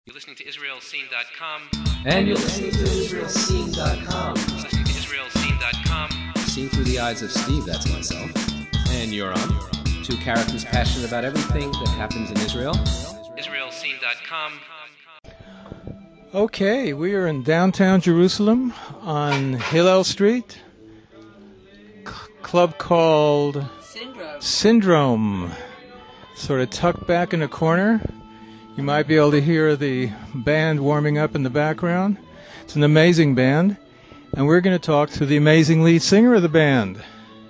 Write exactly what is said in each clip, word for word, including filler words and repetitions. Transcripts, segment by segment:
You're listening to Israel Scene dot com. And you're listening to Israel Scene dot com. Listening to Israel Scene dot com. Seen through the eyes of Steve, that's myself. And you're on. Two characters passionate about everything that happens in Israel. Israel Scene dot com. Okay, we are in downtown Jerusalem on Hillel Street. C- club called Syndrome. Syndrome. Sort of tucked back in a corner. You might be able to hear the band warming up in the background. It's an amazing band. And we're going to talk to the amazing lead singer of the band.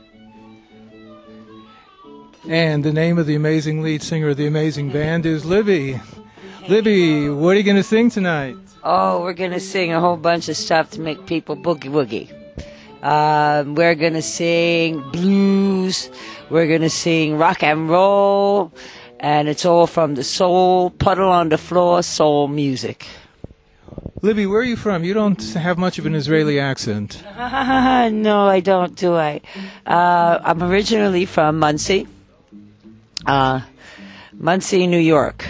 And the name of the amazing lead singer of the amazing band is Libby. Libby, what are you going to sing tonight? Oh, we're going to sing a whole bunch of stuff to make people boogie woogie. Um, we're going to sing blues. We're going to sing rock and roll. And it's all from the soul, puddle on the floor, soul music. Libby, where are you from? You don't have much of an Israeli accent. No, I don't, do I? Uh, I'm originally from Monsey. Uh, Monsey, New York.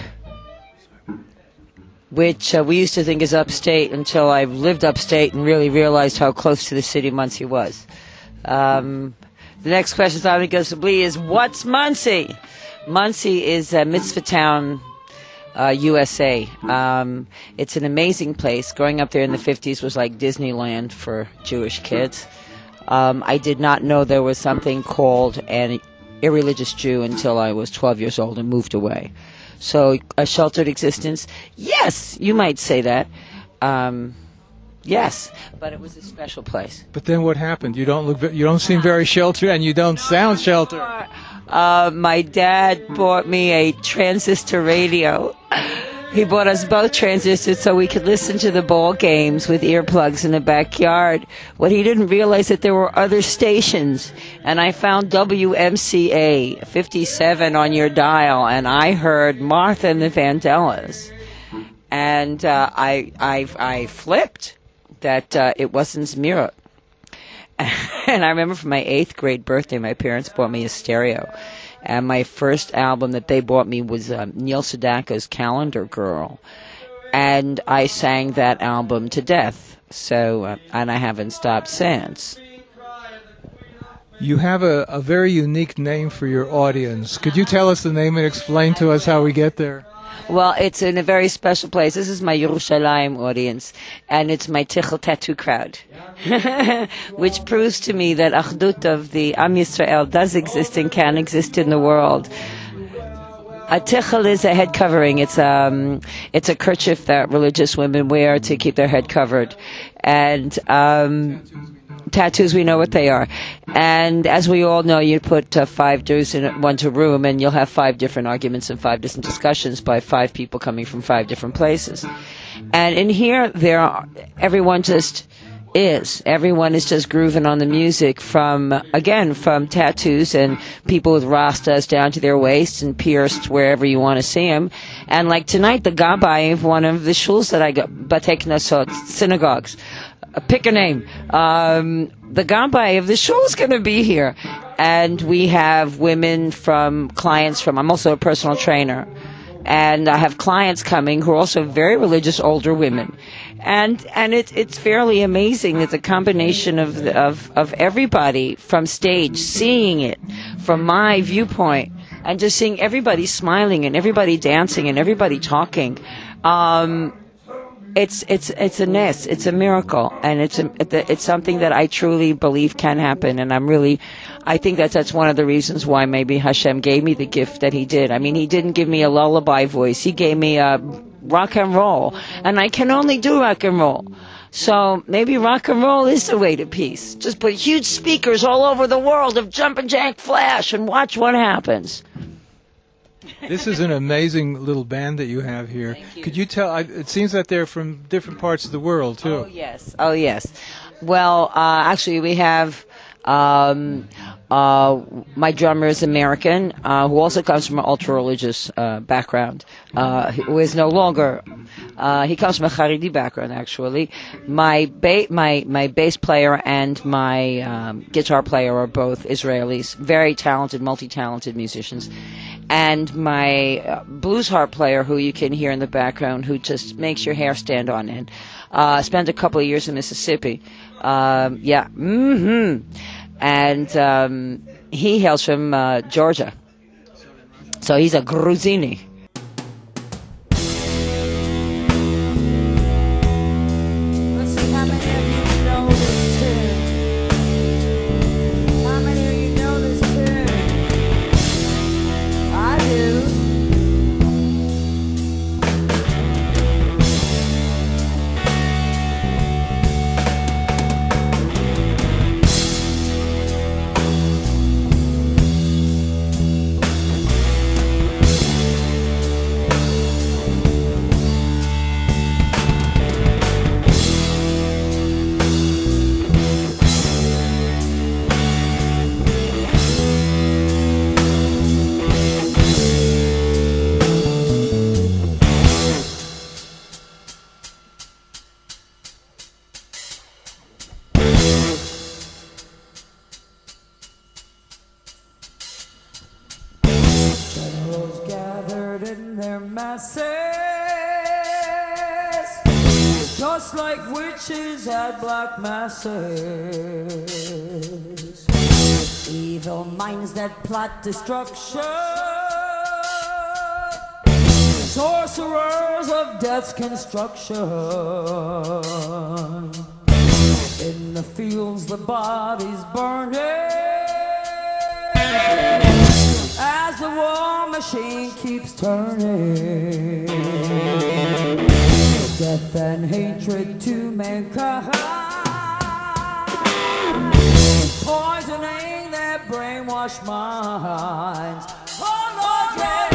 Which uh, we used to think is upstate until I lived upstate and really realized how close to the city Monsey was. Um, the next question Tommy goes to Blee is, what's Monsey? Monsey is uh, Mitzvah Town, uh, U S A. Um, it's an amazing place. Growing up there in the fifties was like Disneyland for Jewish kids. Um, I did not know there was something called an irreligious Jew until I was twelve years old and moved away. So a sheltered existence? Yes, you might say that. Um, yes, but it was a special place. But then what happened? You don't look. You don't seem very sheltered, and you don't sound sheltered. Uh, my dad bought me a transistor radio. He bought us both transistors so we could listen to the ball games with earplugs in the backyard. What he didn't realize that there were other stations. And I found W M C A fifty-seven on your dial, and I heard Martha and the Vandellas. And uh, I, I, I flipped that uh, it wasn't Zmira. And I remember for my eighth grade birthday, my parents bought me a stereo. And my first album that they bought me was um, Neil Sedaka's Calendar Girl. And I sang that album to death. So, uh, and I haven't stopped since. You have a, a very unique name for your audience. Could you tell us the name and explain to us how we get there? Well, it's in a very special place. This is my Yerushalayim audience, and it's my Tichel tattoo crowd, which proves to me that Achdut of the Am Yisrael does exist and can exist in the world. A tichel is a head covering. It's um, it's a kerchief that religious women wear to keep their head covered, and um. Tattoos, we know what they are. And as we all know, you put uh, five Jews in one to room, and you'll have five different arguments and five different discussions by five people coming from five different places. And in here, there are, everyone just is. Everyone is just grooving on the music from, again, from tattoos and people with rastas down to their waists and pierced wherever you want to see them. And like tonight, the gabbai of one of the shuls that I got, Batei Knesset, synagogues. Pick a name. Um, the gabbai of the shul is going to be here. And we have women from, clients from, I'm also a personal trainer. And I have clients coming who are also very religious older women. And and it, it's fairly amazing. It's a combination of, the, of, of everybody from stage, seeing it from my viewpoint, and just seeing everybody smiling and everybody dancing and everybody talking. Um, It's it's it's a ness, it's a miracle, and it's a, it's something that I truly believe can happen, and I'm really, I think that that's one of the reasons why maybe Hashem gave me the gift that He did. I mean, He didn't give me a lullaby voice; He gave me a rock and roll, and I can only do rock and roll. So maybe rock and roll is the way to peace. Just put huge speakers all over the world of Jumpin' Jack Flash and watch what happens. This is an amazing little band that you have here. Thank you. Could you tell, I, it seems that they're from different parts of the world, too. Oh, yes. Oh, yes. Well, uh, actually, we have um, uh, my drummer is American, uh, who also comes from an ultra-religious uh, background, uh, who is no longer Uh, he comes from a Haredi background, actually. My ba- my my bass player and my um, guitar player are both Israelis, very talented, multi-talented musicians. And my uh, blues harp player, who you can hear in the background, who just makes your hair stand on end, uh, spent a couple of years in Mississippi. Um, yeah, mm-hmm. And um, he hails from uh, Georgia. So he's a Gruzini. Just like witches at black masses, evil minds that plot destruction, sorcerers of death's construction. In the fields the bodies burning, as the war machine keeps turning. Death and hatred to mankind, poisoning their brainwashed minds. Oh Lord, yeah.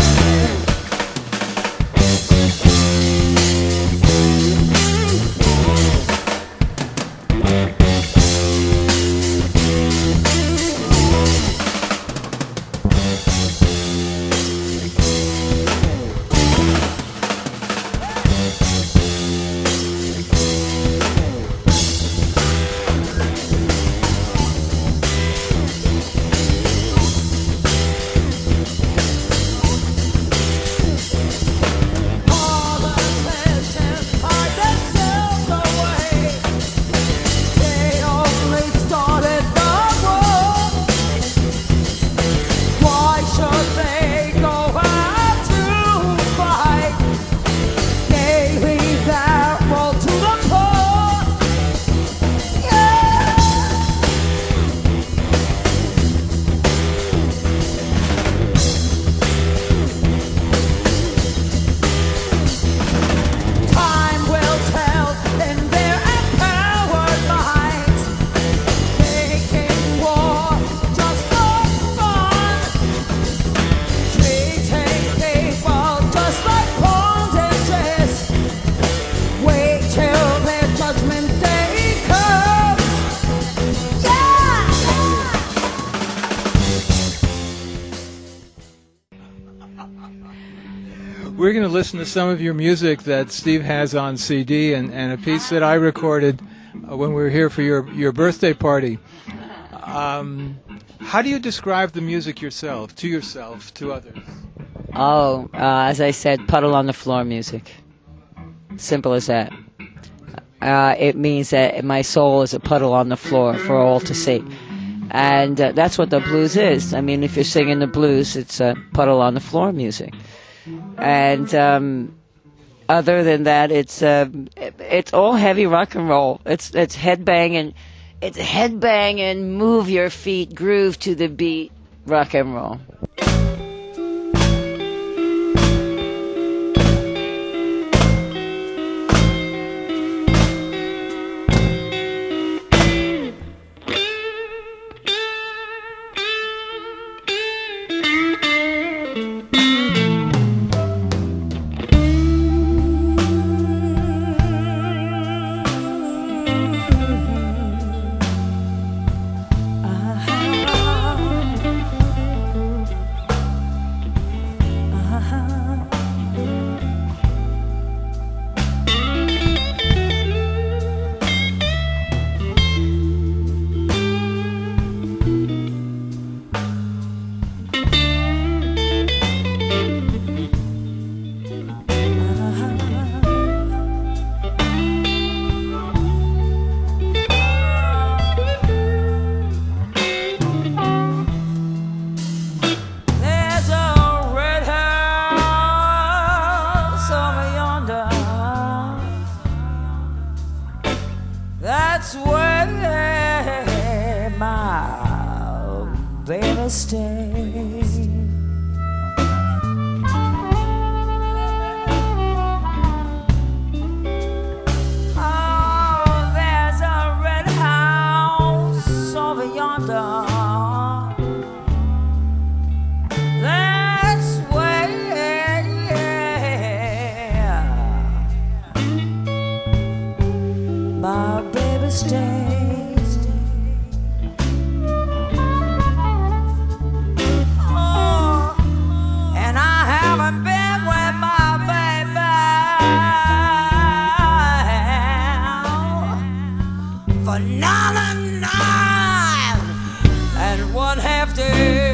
We're going to listen to some of your music that Steve has on C D and, and a piece that I recorded uh, when we were here for your, your birthday party. Um, how do you describe the music yourself, to yourself, to others? Oh, uh, as I said, puddle on the floor music. Simple as that. Uh, it means that my soul is a puddle on the floor for all to see. And uh, that's what the blues is. I mean, if you're singing the blues, it's a puddle on the floor music. And um, other than that, it's uh, it, it's all heavy rock and roll. It's it's headbanging, it's headbanging, move your feet, groove to the beat, rock and roll. that's where my baby stays. Oh, there's a red house over yonder. That's where my baby stays. Oh, and I haven't been with my baby for nine, nine and one half day.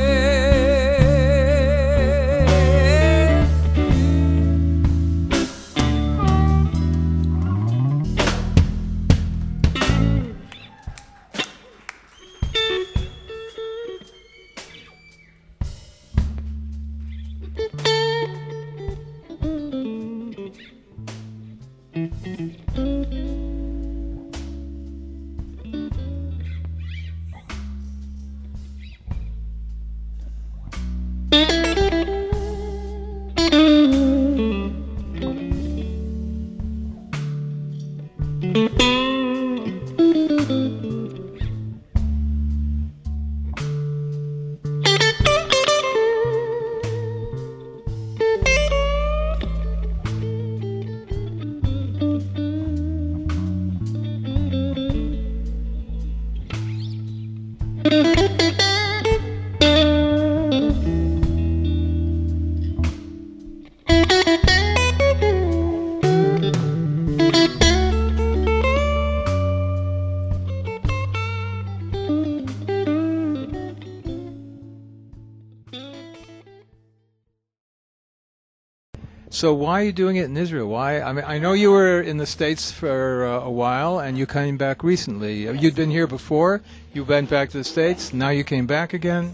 So why are you doing it in Israel? Why? I mean, I know you were in the States for uh, a while, and you came back recently. You'd been here before. You went back to the States. Now you came back again.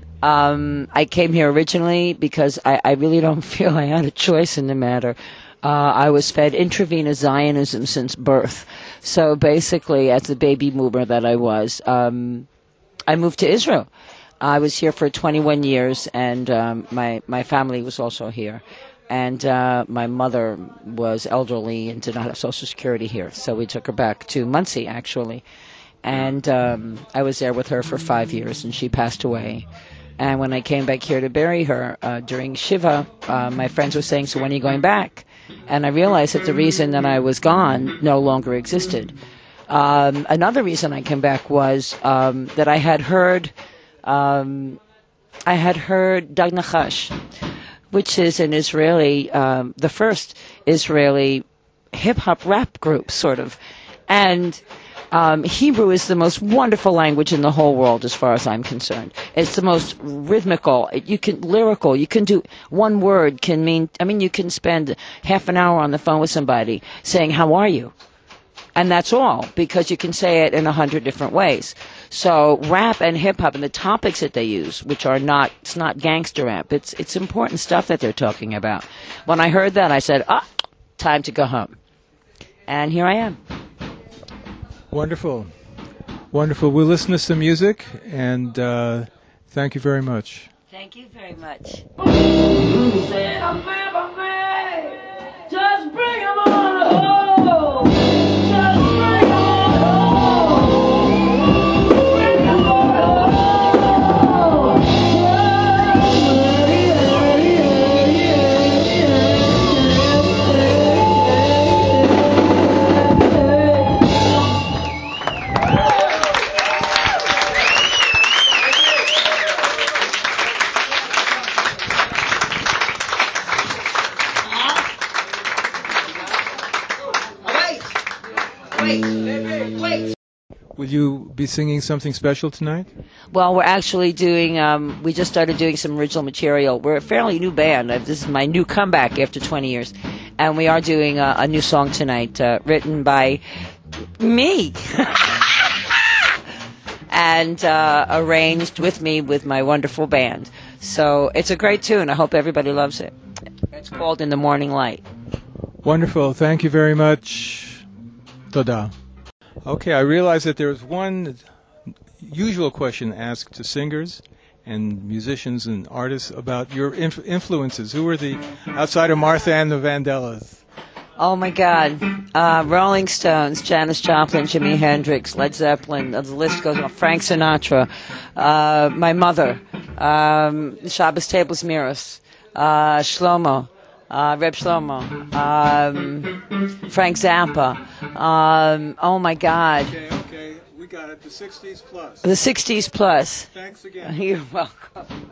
Um, I came here originally because I, I really don't feel I had a choice in the matter. Uh, I was fed intravenous Zionism since birth. So basically, as the baby boomer that I was, um, I moved to Israel. I was here for twenty-one years, and um, my, my family was also here. And uh, my mother was elderly and did not have Social Security here, so we took her back to Muncie, actually. And um, I was there with her for five years, and she passed away. And when I came back here to bury her uh, during Shiva, uh, my friends were saying, so when are you going back? And I realized that the reason that I was gone no longer existed. Um, another reason I came back was um, that I had heard, um, I had heard Dag Nachash, which is an Israeli, um, the first Israeli hip-hop rap group, sort of. And um, Hebrew is the most wonderful language in the whole world, as far as I'm concerned. It's the most rhythmical, you can, lyrical, you can do, one word can mean, I mean, you can spend half an hour on the phone with somebody saying, how are you? And that's all, because you can say it in a hundred different ways. So rap and hip-hop and the topics that they use, which are not, it's not gangster rap, it's it's important stuff that they're talking about. When I heard that, I said, ah, time to go home. And here I am. Wonderful. Wonderful. We'll listen to some music, and uh, thank you very much. Thank you very much. Just bring 'em on home. Just bring 'em on home. Bring 'em on home. Will you be singing something special tonight? Well, we're actually doing, um, we just started doing some original material. We're a fairly new band. Uh, This is my new comeback after twenty years. And we are doing a, a new song tonight, uh, written by me. and uh, arranged with me with my wonderful band. So it's a great tune. I hope everybody loves it. It's called In the Morning Light. Wonderful. Thank you very much. Toda. Okay, I realize that there's one usual question asked to singers and musicians and artists about your inf- influences. Who were the, outside of Martha and the Vandellas? Oh my God. Uh, Rolling Stones, Janis Joplin, Jimi Hendrix, Led Zeppelin, the list goes on. Frank Sinatra, uh, my mother, um, Shabbos Tables Miros, uh, Shlomo, uh, Reb Shlomo, um, Frank Zappa. Um, oh my God. Okay, okay, we got it. The sixties plus. The sixties plus. Thanks again. You're welcome.